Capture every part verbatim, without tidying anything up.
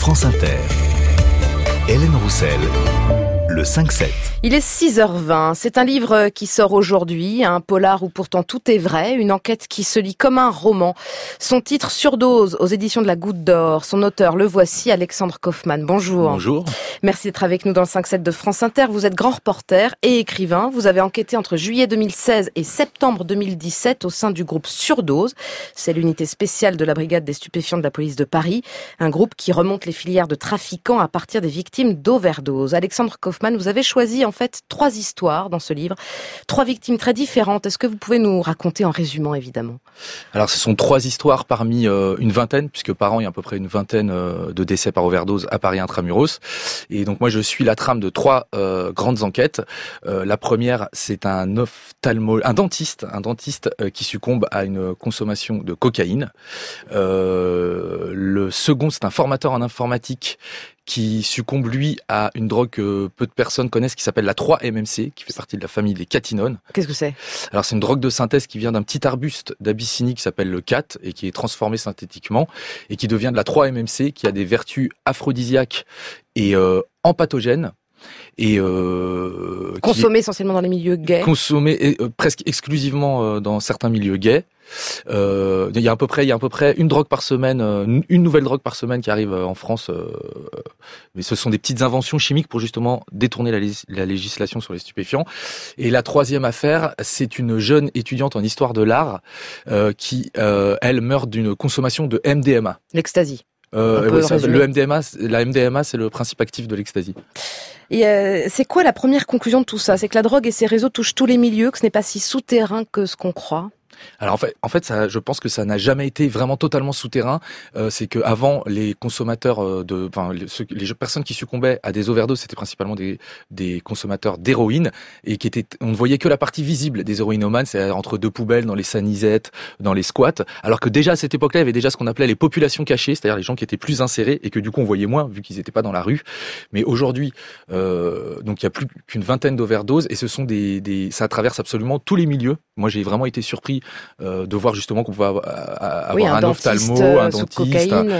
France Inter. Hélène Roussel. Le cinq sept. Il est six heures vingt. C'est un livre qui sort aujourd'hui, un polar où pourtant tout est vrai, une enquête qui se lit comme un roman. Son titre, Surdose, aux éditions de la Goutte d'Or. Son auteur, le voici, Alexandre Kaufmann. Bonjour. Bonjour. Merci d'être avec nous dans le cinq sept de France Inter. Vous êtes grand reporter et écrivain. Vous avez enquêté entre juillet deux mille seize et septembre deux mille dix-sept au sein du groupe Surdose. C'est l'unité spéciale de la brigade des stupéfiants de la police de Paris. Un groupe qui remonte les filières de trafiquants à partir des victimes d'overdose. Alexandre Kaufmann, vous avez choisi en fait trois histoires dans ce livre, trois victimes très différentes. Est-ce que vous pouvez nous raconter en résumant, évidemment? Alors, ce sont trois histoires parmi euh, une vingtaine, puisque par an, il y a à peu près une vingtaine euh, de décès par overdose à Paris intramuros. Et donc, moi, je suis la trame de trois euh, grandes enquêtes. Euh, la première, c'est un ophtalmo, un dentiste, un dentiste euh, qui succombe à une consommation de cocaïne. Euh, le second, c'est un formateur en informatique qui succombe, lui, à une drogue que peu de personnes connaissent, qui s'appelle la trois M M C, qui fait partie de la famille des catinones. Qu'est-ce que c'est? Alors, c'est une drogue de synthèse qui vient d'un petit arbuste d'Abyssinie qui s'appelle le cat et qui est transformé synthétiquement et qui devient de la trois M M C, qui a des vertus aphrodisiaques et euh, empathogènes. Et euh, consommé essentiellement dans les milieux gays. Consommé euh, presque exclusivement euh, dans certains milieux gays. Euh, il y a à peu près, il y a à peu près une drogue par semaine, euh, une nouvelle drogue par semaine qui arrive euh, en France. Euh, mais ce sont des petites inventions chimiques pour justement détourner la, lég- la législation sur les stupéfiants. Et la troisième affaire, c'est une jeune étudiante en histoire de l'art euh, qui, euh, elle, meurt d'une consommation de M D M A. L'ecstasy. Euh, ouais, ça, le M D M A, la M D M A, c'est le principe actif de l'ecstasy. Et euh, c'est quoi la première conclusion de tout ça? C'est que la drogue et ses réseaux touchent tous les milieux, que ce n'est pas si souterrain que ce qu'on croit? Alors en fait, en fait, ça, je pense que ça n'a jamais été vraiment totalement souterrain. Euh, c'est que avant, les consommateurs de, enfin, les, ceux, les personnes qui succombaient à des overdoses, c'était principalement des, des consommateurs d'héroïne et qui étaient, on ne voyait que la partie visible des héroïnomanes, c'est entre deux poubelles, dans les sanisettes, dans les squats. Alors que déjà à cette époque-là, il y avait déjà ce qu'on appelait les populations cachées, c'est-à-dire les gens qui étaient plus insérés et que du coup on voyait moins vu qu'ils n'étaient pas dans la rue. Mais aujourd'hui, euh, donc il y a plus qu'une vingtaine d'overdoses et ce sont des, des, ça traverse absolument tous les milieux. Moi, j'ai vraiment été surpris euh, de voir justement qu'on pouvait avoir, avoir oui, un, un ophtalmo, un dentiste, un,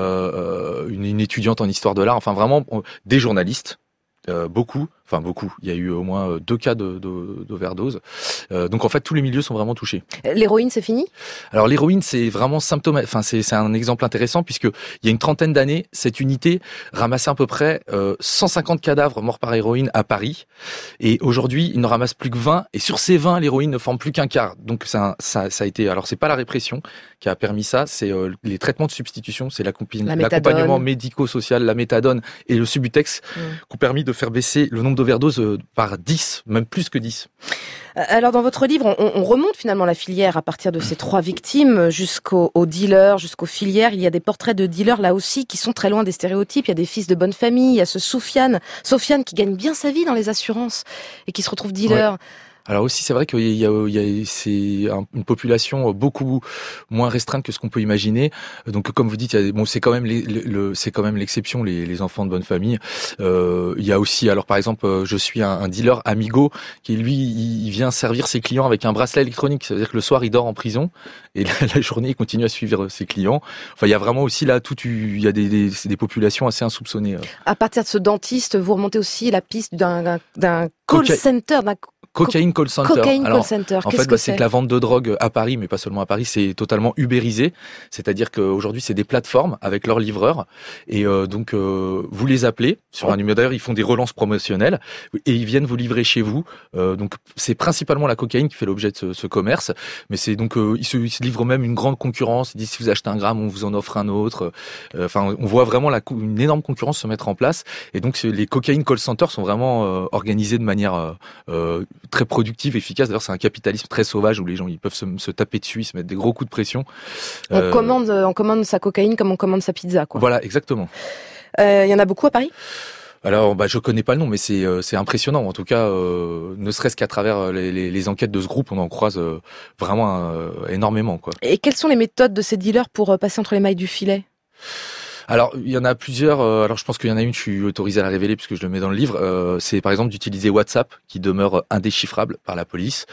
euh, une, une étudiante en histoire de l'art, enfin vraiment des journalistes, euh, beaucoup. Enfin beaucoup, il y a eu au moins deux cas de, de, d'overdose. Euh, donc en fait, tous les milieux sont vraiment touchés. L'héroïne, c'est fini? Alors l'héroïne, c'est vraiment symptomatique. Enfin, c'est, c'est un exemple intéressant puisque il y a une trentaine d'années, cette unité ramassait à peu près euh, cent cinquante cadavres morts par héroïne à Paris. Et aujourd'hui, il ne ramasse plus que vingt. Et sur ces vingt, l'héroïne ne forme plus qu'un quart. Donc ça, ça, ça a été. Alors c'est pas la répression qui a permis ça, c'est euh, les traitements de substitution, c'est l'accompi- la l'accompagnement médico-social, la méthadone et le Subutex mmh. qui ont permis de faire baisser le nombre d'overdoses par dix, même plus que dix. Alors dans votre livre, on, on remonte finalement la filière à partir de ces trois victimes jusqu'aux aux dealers, jusqu'aux filières. Il y a des portraits de dealers là aussi qui sont très loin des stéréotypes. Il y a des fils de bonne famille, il y a ce Soufiane, Sofiane qui gagne bien sa vie dans les assurances et qui se retrouve dealer. Ouais. Alors aussi, c'est vrai qu'il y a, il y a c'est une population beaucoup moins restreinte que ce qu'on peut imaginer. Donc, comme vous dites, il y a, bon, c'est quand même les, le, c'est quand même l'exception, les, les enfants de bonne famille. Euh, il y a aussi, alors par exemple, je suis un, un dealer Amigo qui lui, il vient servir ses clients avec un bracelet électronique. Ça veut dire que le soir, il dort en prison et la, la journée, il continue à suivre ses clients. Enfin, il y a vraiment aussi là, tout, il y a des, des, des populations assez insoupçonnées. À partir de ce dentiste, vous remontez aussi la piste d'un, d'un call Coca- center, d'un Cocaine call center. Cocaine Alors, call center. En Qu'est-ce fait, que bah, c'est, c'est que la vente de drogue à Paris, mais pas seulement à Paris, c'est totalement ubérisé. C'est-à-dire qu'aujourd'hui, c'est des plateformes avec leurs livreurs. Et euh, donc, euh, vous les appelez sur un numéro. D'ailleurs, ils font des relances promotionnelles et ils viennent vous livrer chez vous. Euh, donc, c'est principalement la cocaïne qui fait l'objet de ce, ce commerce. Mais c'est donc, euh, ils, se, ils se livrent même une grande concurrence. Ils disent si vous achetez un gramme, on vous en offre un autre. Euh, enfin, on voit vraiment la, une énorme concurrence se mettre en place. Et donc, les cocaine call centers sont vraiment euh, organisés de manière euh, euh, très productive, efficace. D'ailleurs, c'est un capitalisme très sauvage où les gens ils peuvent se, se taper dessus, ils se mettre des gros coups de pression. On euh... commande, on commande sa cocaïne comme on commande sa pizza, quoi. Voilà, exactement. Il euh, y en a beaucoup à Paris? Alors, bah, je connais pas le nom, mais c'est euh, c'est impressionnant. En tout cas, euh, ne serait-ce qu'à travers les, les, les enquêtes de ce groupe, on en croise euh, vraiment euh, énormément, quoi. Et quelles sont les méthodes de ces dealers pour passer entre les mailles du filet? Alors, il y en a plusieurs. Euh, alors, je pense qu'il y en a une, je suis autorisé à la révéler puisque je le mets dans le livre. Euh, c'est par exemple d'utiliser WhatsApp, qui demeure indéchiffrable par la police.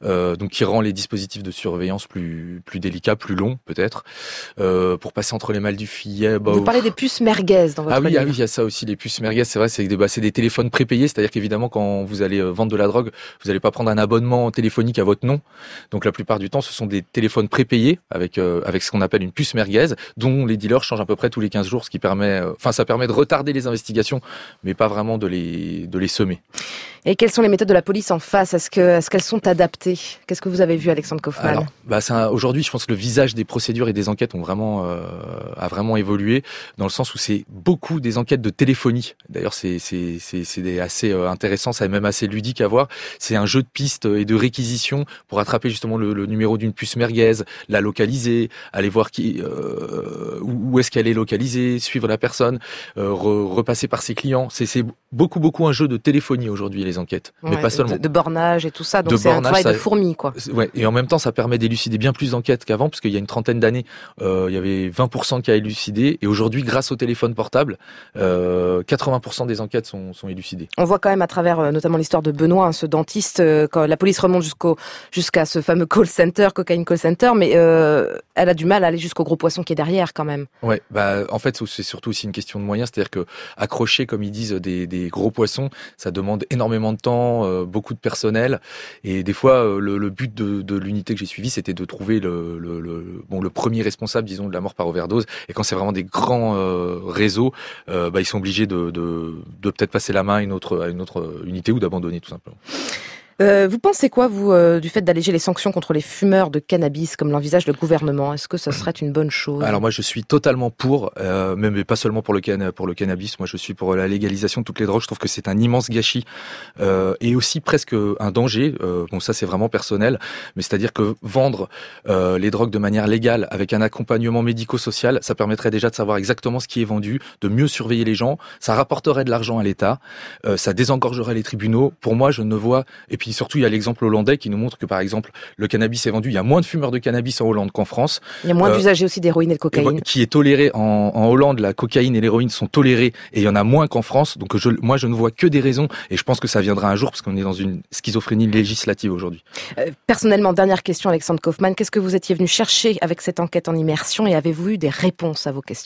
euh, donc qui rend les dispositifs de surveillance plus plus délicats, plus longs peut-être, euh, pour passer entre les mailles du filet. Bah, Vous parlez des puces merguez dans votre ah oui, livre. ah oui, il y a ça aussi, les puces merguez, c'est vrai, c'est des, bah, c'est des téléphones prépayés, c'est-à-dire qu'évidemment quand vous allez vendre de la drogue, vous n'allez pas prendre un abonnement téléphonique à votre nom. Donc la plupart du temps, ce sont des téléphones prépayés avec euh, avec ce qu'on appelle une puce merguez, dont les dealers changent à peu près tous les quinze jours, ce qui permet, enfin, euh, ça permet de retarder les investigations, mais pas vraiment de les de les semer. Et quelles sont les méthodes de la police en face ? Est-ce que est-ce qu'elles sont adaptées ? Qu'est-ce que vous avez vu, Alexandre Kaufmann ? Alors, bah, c'est un, aujourd'hui, je pense que le visage des procédures et des enquêtes ont vraiment euh, a vraiment évolué dans le sens où c'est beaucoup des enquêtes de téléphonie. D'ailleurs, c'est c'est c'est c'est des assez euh, intéressant, ça est même assez ludique à voir. C'est un jeu de pistes et de réquisition pour attraper justement le, le numéro d'une puce merguez, la localiser, aller voir qui euh, où est-ce qu'elle est localisée, suivre la personne, euh, re, repasser par ses clients. C'est c'est beaucoup beaucoup un jeu de téléphonie aujourd'hui, les enquêtes, ouais, mais pas seulement. De, de bornage et tout ça, donc de c'est bornage, un travail ça, de fourmi, quoi. Ouais, et en même temps, ça permet d'élucider bien plus d'enquêtes qu'avant, parce qu'il y a une trentaine d'années, euh, il y avait vingt pour cent qui a élucidé, et aujourd'hui, grâce au téléphone portable, euh, quatre-vingts pour cent des enquêtes sont, sont élucidées. On voit quand même à travers, euh, notamment l'histoire de Benoît, hein, ce dentiste, euh, quand la police remonte jusqu'au jusqu'à ce fameux call center, cocaine call center, mais euh, elle a du mal à aller jusqu'au gros poisson qui est derrière, quand même. Ouais, bah en fait, c'est surtout aussi une question de moyens, c'est-à-dire que accrocher, comme ils disent, des, des gros poissons, ça demande énormément de temps, euh, beaucoup de personnel, et des fois, euh, le, le but de, de l'unité que j'ai suivie, c'était de trouver le, le, le bon le premier responsable, disons, de la mort par overdose. Et quand c'est vraiment des grands euh, réseaux, euh, bah ils sont obligés de, de, de peut-être passer la main à une autre à une autre unité ou d'abandonner tout simplement. Euh, vous pensez quoi, vous, euh, du fait d'alléger les sanctions contre les fumeurs de cannabis, comme l'envisage le gouvernement ? Est-ce que ça serait une bonne chose ? Alors moi, je suis totalement pour, euh, même pas seulement pour le can pour le cannabis. Moi, je suis pour la légalisation de toutes les drogues. Je trouve que c'est un immense gâchis euh, et aussi presque un danger. Euh, bon, ça, c'est vraiment personnel, mais c'est-à-dire que vendre euh, les drogues de manière légale avec un accompagnement médico-social, ça permettrait déjà de savoir exactement ce qui est vendu, de mieux surveiller les gens. Ça rapporterait de l'argent à l'État, euh, ça désengorgerait les tribunaux. Pour moi, je ne vois et puis Puis surtout, il y a l'exemple hollandais qui nous montre que, par exemple, le cannabis est vendu. Il y a moins de fumeurs de cannabis en Hollande qu'en France. Il y a moins euh, d'usagers aussi d'héroïne et de cocaïne. Qui est toléré en, en Hollande, la cocaïne et l'héroïne sont tolérées et il y en a moins qu'en France. Donc je, moi, je ne vois que des raisons et je pense que ça viendra un jour parce qu'on est dans une schizophrénie législative aujourd'hui. Euh, personnellement, dernière question, Alexandre Kaufmann, qu'est-ce que vous étiez venu chercher avec cette enquête en immersion et avez-vous eu des réponses à vos questions ?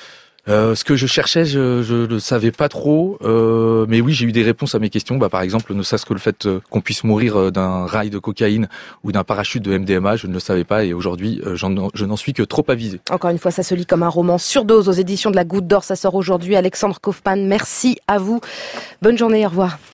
Euh, ce que je cherchais, je je le savais pas trop, euh, mais oui, j'ai eu des réponses à mes questions. Bah, par exemple, ne serait-ce que le fait euh, qu'on puisse mourir euh, d'un rail de cocaïne ou d'un parachute de M D M A, je ne le savais pas, et aujourd'hui, euh, j'en, je n'en suis que trop avisé. Encore une fois, ça se lit comme un roman. Surdose aux éditions de la Goutte d'Or, ça sort aujourd'hui. Alexandre Kaufmann, merci à vous. Bonne journée, au revoir.